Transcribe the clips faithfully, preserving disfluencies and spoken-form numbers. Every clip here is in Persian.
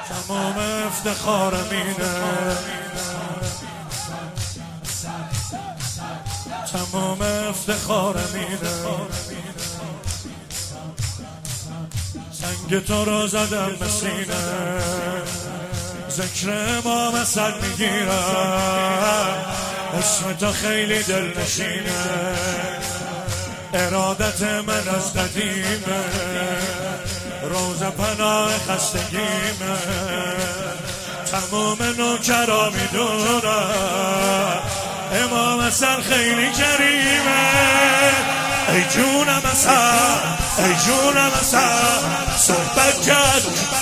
تمام افتخارم اینه، تمام افتخارم اینه. سنگ تو رو زدم به سینه، ذکر امام حسن میگیرم، اسم تو خیلی دل نشینه. ارادت من از قدیمه، روز پناه خستگیمه. تمام نوکرا میدونم امام حسن خیلی کریمه. ای جونم حسن، ای جونم حسن، صحبت کرد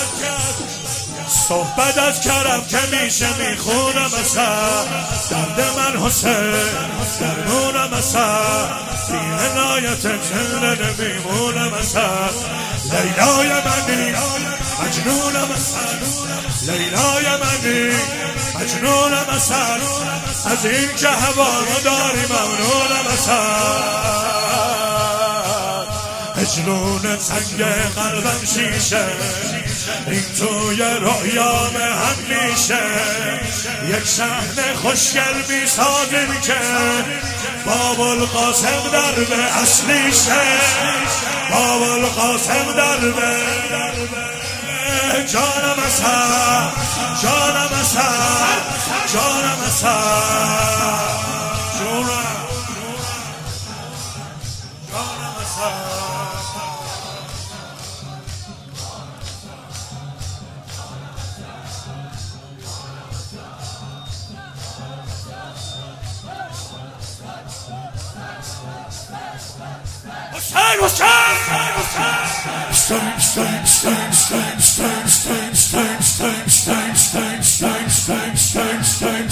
صحبت از کرم که میشه میخونم حسن. درد من حسین درمونم حسن، بی عنایت زنده نمیمونم حسن. لیلای منی مجنونم حسن، لیلای منی مجنونم حسن. از این که هوا رو داری ممنونم حسن. مجنون سنگ قلبم شیشه، این توی رویام هم میشه. یک صحنه خوشگل میسازیم که باب القاسم در به اصلیشه، باب القاسم در به. جانم حسن، جانم حسن، جانم حسن، جونم جانم حسن. Hussein, Hussein, Hussein, Hussein, Hussein, Hussein, Hussein, Hussein, Hussein, Hussein, Hussein,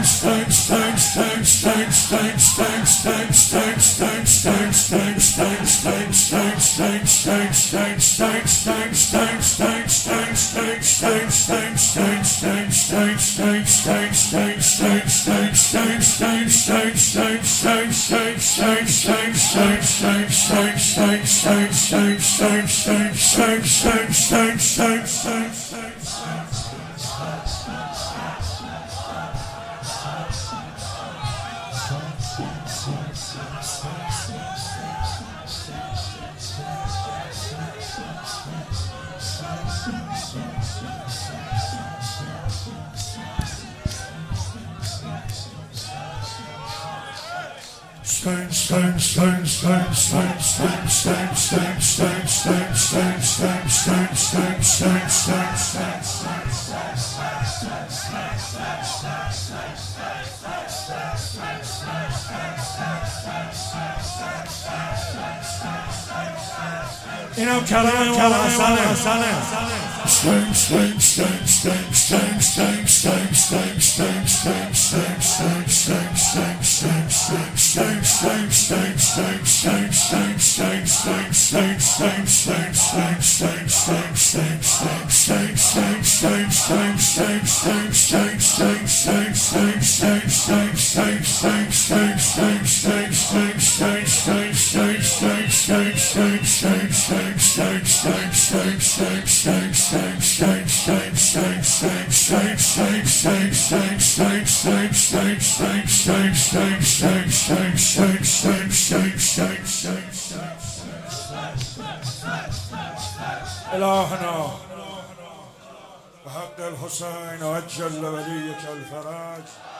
اینم کلام کلام حسنه. إلهنا بحق الحسين عجل وليك الفرج.